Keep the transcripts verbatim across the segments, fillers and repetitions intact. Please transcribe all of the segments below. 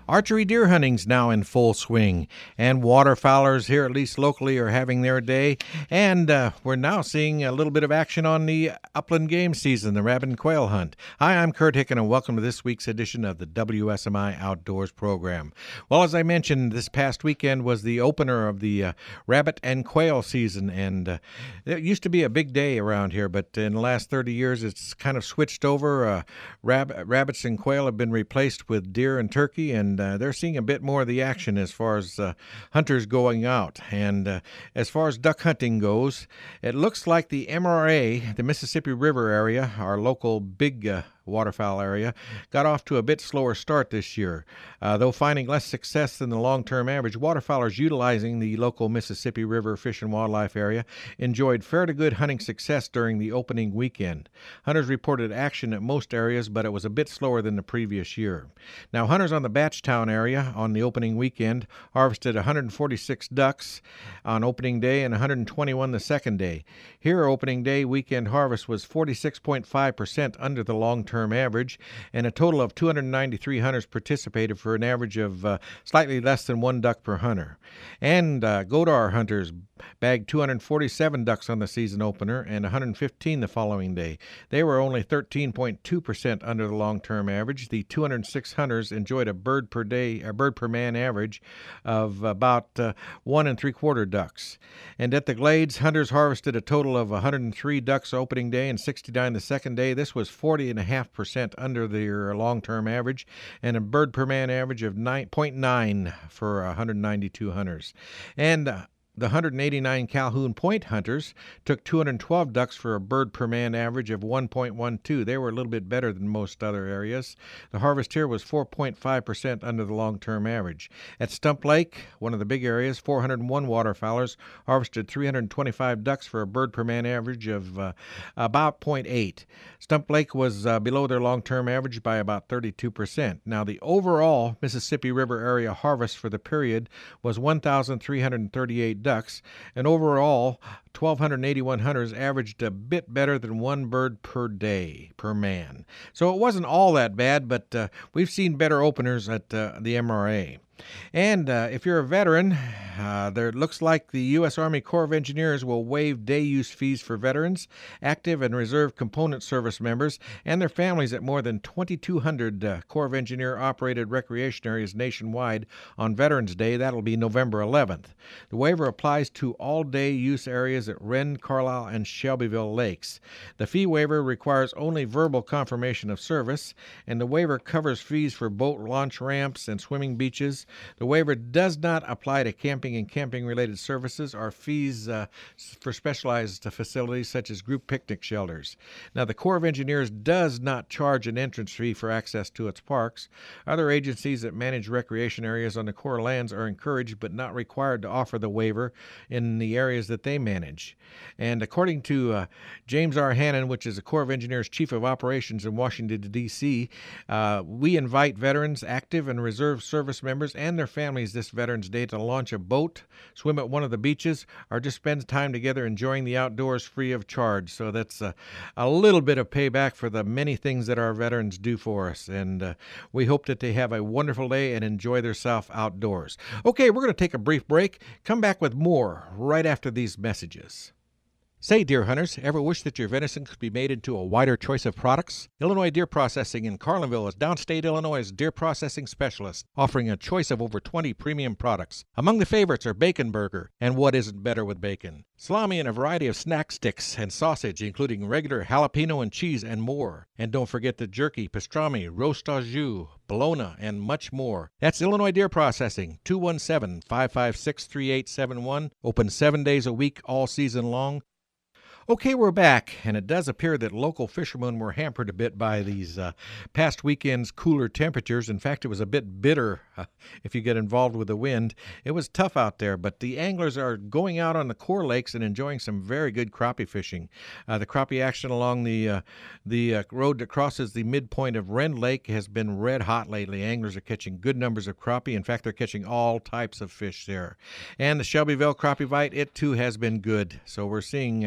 Archery deer hunting's now in full swing, and waterfowlers here, at least locally, are having their day. And uh, we're now seeing a little bit of action on the upland game season, the rabbit and quail hunt. Hi, I'm Kurt Hicken, and welcome to this week's edition of the W S M I Outdoors program. Well, as I mentioned, this past weekend was the opener of the uh, rabbit and quail season, and uh, it used to be a big day around here, but in the last thirty years, it's kind of switched over. Uh, rab- rabbits and quail have been replaced with deer and turkey, and uh, they're seeing a bit more of the action as far as uh, hunters going out. And uh, as far as duck hunting goes, it looks like the M R A, the Mississippi River area, our local big uh, waterfowl area, got off to a bit slower start this year. Uh, though finding less success than the long-term average, waterfowlers utilizing the local Mississippi River Fish and Wildlife area enjoyed fair to good hunting success during the opening weekend. Hunters reported action at most areas, but it was a bit slower than the previous year. Now, hunters on the Batchtown area on the opening weekend harvested one hundred forty-six ducks on opening day and one hundred twenty-one the second day. Here, opening day weekend harvest was forty-six point five percent under the long-term average, and a total of two hundred ninety-three hunters participated for an average of uh, slightly less than one duck per hunter. And uh, Godar hunters bagged two hundred forty-seven ducks on the season opener and one hundred fifteen the following day. They were only thirteen point two percent under the long-term average. The two hundred six hunters enjoyed a bird per day, a bird per man average of about uh, one and three quarter ducks. And at the Glades, hunters harvested a total of one hundred three ducks opening day and sixty-nine the second day. This was forty and a half percent under their long-term average, and a bird per man average of nine point nine for one hundred ninety-two hunters. And uh, the one hundred eighty-nine Calhoun Point hunters took two hundred twelve ducks for a bird per man average of one point one two. They were a little bit better than most other areas. The harvest here was four point five percent under the long-term average. At Stump Lake, one of the big areas, four hundred one waterfowlers harvested three hundred twenty-five ducks for a bird per man average of uh, about zero point eight. Stump Lake was uh, below their long-term average by about thirty-two percent. Now, the overall Mississippi River area harvest for the period was one thousand three hundred thirty-eight ducks, and overall one thousand two hundred eighty-one hunters averaged a bit better than one bird per day per man. So it wasn't all that bad, but uh, we've seen better openers at uh, the M R A. And uh, if you're a veteran, uh, there looks like the U S Army Corps of Engineers will waive day use fees for veterans, active and reserve component service members, and their families at more than twenty-two hundred uh, Corps of Engineer operated recreation areas nationwide on Veterans Day. That'll be November eleventh. The waiver applies to all day use areas at Wren, Carlisle, and Shelbyville lakes. The fee waiver requires only verbal confirmation of service, and the waiver covers fees for boat launch ramps and swimming beaches. The waiver does not apply to camping and camping-related services or fees uh, for specialized facilities such as group picnic shelters. Now, the Corps of Engineers does not charge an entrance fee for access to its parks. Other agencies that manage recreation areas on the Corps lands are encouraged but not required to offer the waiver in the areas that they manage. And according to uh, James R. Hannon, which is the Corps of Engineers Chief of Operations in Washington, D C, uh, we invite veterans, active and reserve service members, and their families this Veterans Day to launch a boat, swim at one of the beaches, or just spend time together enjoying the outdoors free of charge. So that's a, a little bit of payback for the many things that our veterans do for us. And uh, we hope that they have a wonderful day and enjoy themselves outdoors. Okay, we're going to take a brief break. Come back with more right after these messages. Say, deer hunters, ever wish that your venison could be made into a wider choice of products? Illinois Deer Processing in Carlinville is downstate Illinois' deer processing specialist, offering a choice of over twenty premium products. Among the favorites are Bacon Burger, and what isn't better with bacon? Salami and a variety of snack sticks and sausage, including regular jalapeno and cheese and more. And don't forget the jerky, pastrami, roast au jus, bologna, and much more. That's Illinois Deer Processing, two one seven, five five six, three eight seven one, open seven days a week all season long. Okay, we're back, and it does appear that local fishermen were hampered a bit by these uh, past weekend's cooler temperatures. In fact, it was a bit bitter uh, if you get involved with the wind. It was tough out there, but the anglers are going out on the core lakes and enjoying some very good crappie fishing. Uh, the crappie action along the uh, the uh, road that crosses the midpoint of Wren Lake has been red hot lately. Anglers are catching good numbers of crappie. In fact, they're catching all types of fish there. And the Shelbyville crappie bite, it too has been good. So we're seeing uh,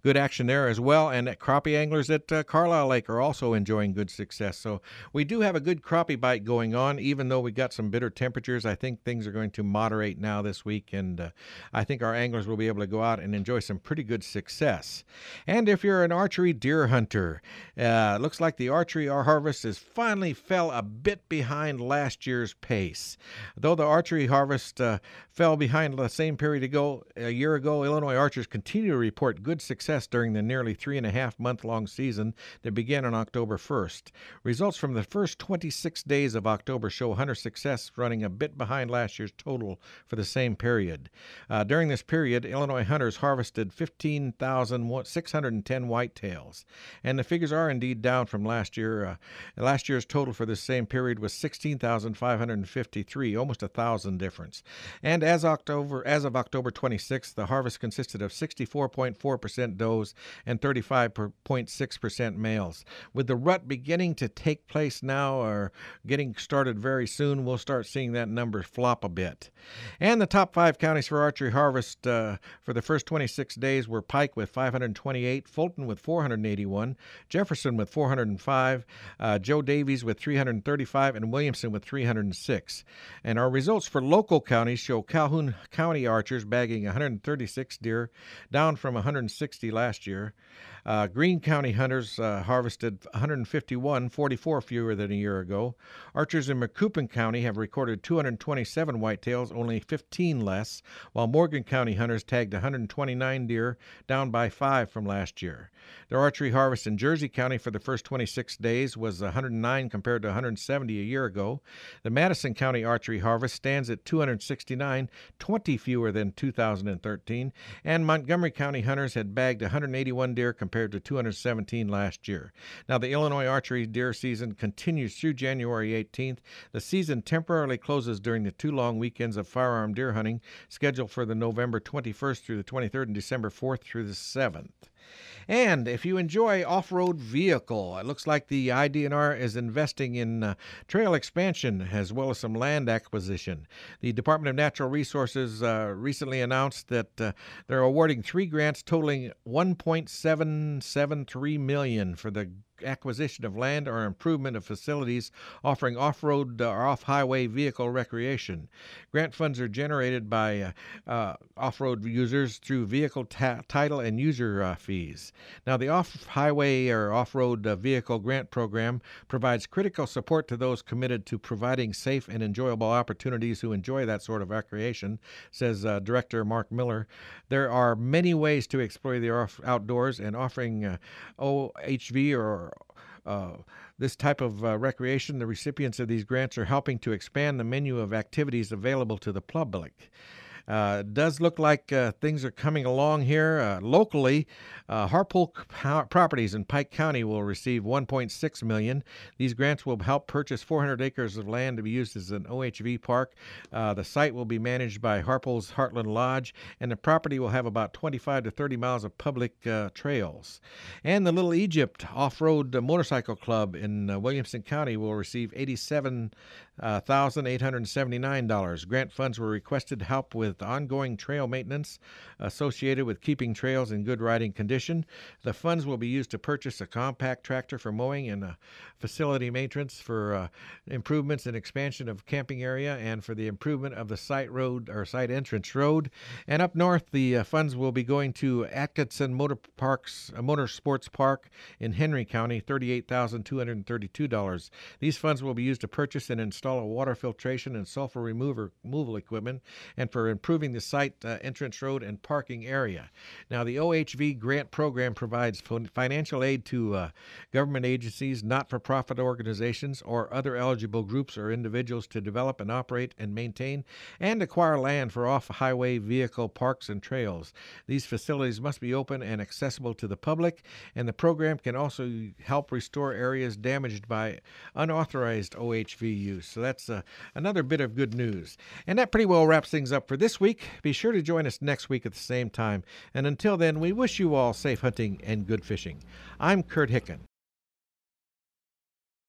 good action there as well. And crappie anglers at uh, Carlisle Lake are also enjoying good success. So we do have a good crappie bite going on, even though we got some bitter temperatures. I think things are going to moderate now this week, and uh, I think our anglers will be able to go out and enjoy some pretty good success. And if you're an archery deer hunter, uh, looks like the archery harvest is finally fell a bit behind last year's pace. Though the archery harvest uh, fell behind the same period ago, a year ago, Illinois archers continue to report good success during the nearly three and a half month long season that began on October first. Results from the first twenty-six days of October show hunter success running a bit behind last year's total for the same period. Uh, during this period, Illinois hunters harvested fifteen thousand six hundred ten whitetails, and the figures are indeed down from last year. Uh, last year's total for the same period was sixteen thousand five hundred fifty-three, almost a thousand difference. And as October, as of October twenty-sixth, the harvest consisted of sixty-four point four percent does and thirty-five point six percent males. With the rut beginning to take place now, or getting started very soon, we'll start seeing that number flop a bit. And the top five counties for archery harvest uh, for the first twenty-six days were Pike with five hundred twenty-eight, Fulton with four hundred eighty-one, Jefferson with four hundred five, uh, Joe Davies with three hundred thirty-five, and Williamson with three hundred six. And our results for local counties show Calhoun County archers bagging one hundred thirty-six deer, down from one hundred sixty last year. Uh, Greene County hunters uh, harvested one hundred fifty-one, forty-four fewer than a year ago. Archers in Macoupin County have recorded two hundred twenty-seven whitetails, only fifteen less, while Morgan County hunters tagged one hundred twenty-nine deer, down by five from last year. Their archery harvest in Jersey County for the first twenty-six days was one hundred nine compared to one hundred seventy a year ago. The Madison County archery harvest stands at two hundred sixty-nine, twenty fewer than two thousand thirteen, and Montgomery County hunters had bagged one hundred eighty-one deer compared to two hundred seventeen last year. Now, the Illinois archery deer season continues through January eighteenth. The season temporarily closes during the two long weekends of firearm deer hunting, scheduled for the November twenty-first through the twenty-third and December fourth through the seventh. And if you enjoy off-road vehicle, it looks like the I D N R is investing in uh, trail expansion as well as some land acquisition. The Department of Natural Resources uh, recently announced that uh, they're awarding three grants totaling one point seven seven three million dollars for the acquisition of land or improvement of facilities offering off-road or off-highway vehicle recreation. Grant funds are generated by uh, uh, off-road users through vehicle ta- title and user uh, fees. Now, the off-highway or off-road uh, vehicle grant program provides critical support to those committed to providing safe and enjoyable opportunities who enjoy that sort of recreation, says uh, Director Mark Miller. There are many ways to explore the off- outdoors, and offering uh, O H V or Uh, this type of uh, recreation, the recipients of these grants are helping to expand the menu of activities available to the public. Uh, it does look like uh, things are coming along here. Uh, locally, uh, Harpole Properties in Pike County will receive one point six million dollars. These grants will help purchase four hundred acres of land to be used as an O H V park. Uh, the site will be managed by Harpole's Heartland Lodge, and the property will have about twenty-five to thirty miles of public uh, trails. And the Little Egypt Off-Road Motorcycle Club in uh, Williamson County will receive eighty-seven thousand eight hundred seventy-nine dollars. Grant funds were requested to help with ongoing trail maintenance associated with keeping trails in good riding condition. The funds will be used to purchase a compact tractor for mowing and a facility maintenance for uh, improvements and expansion of camping area, and for the improvement of the site road or site entrance road. And up north, the uh, funds will be going to Atkinson Motor Parks, uh, Motor Sports Park in Henry County, thirty-eight thousand two hundred thirty-two dollars. These funds will be used to purchase and install a water filtration and sulfur remover, removal equipment, and for improving the site uh, entrance road and parking area. Now, the O H V grant program provides financial aid to uh, government agencies, not-for-profit organizations, or other eligible groups or individuals to develop and operate and maintain and acquire land for off-highway vehicle parks and trails. These facilities must be open and accessible to the public, and the program can also help restore areas damaged by unauthorized O H V use. So that's uh, another bit of good news. And that pretty well wraps things up for this week. Be sure to join us next week at the same time. And until then, we wish you all safe hunting and good fishing. I'm Kurt Hicken.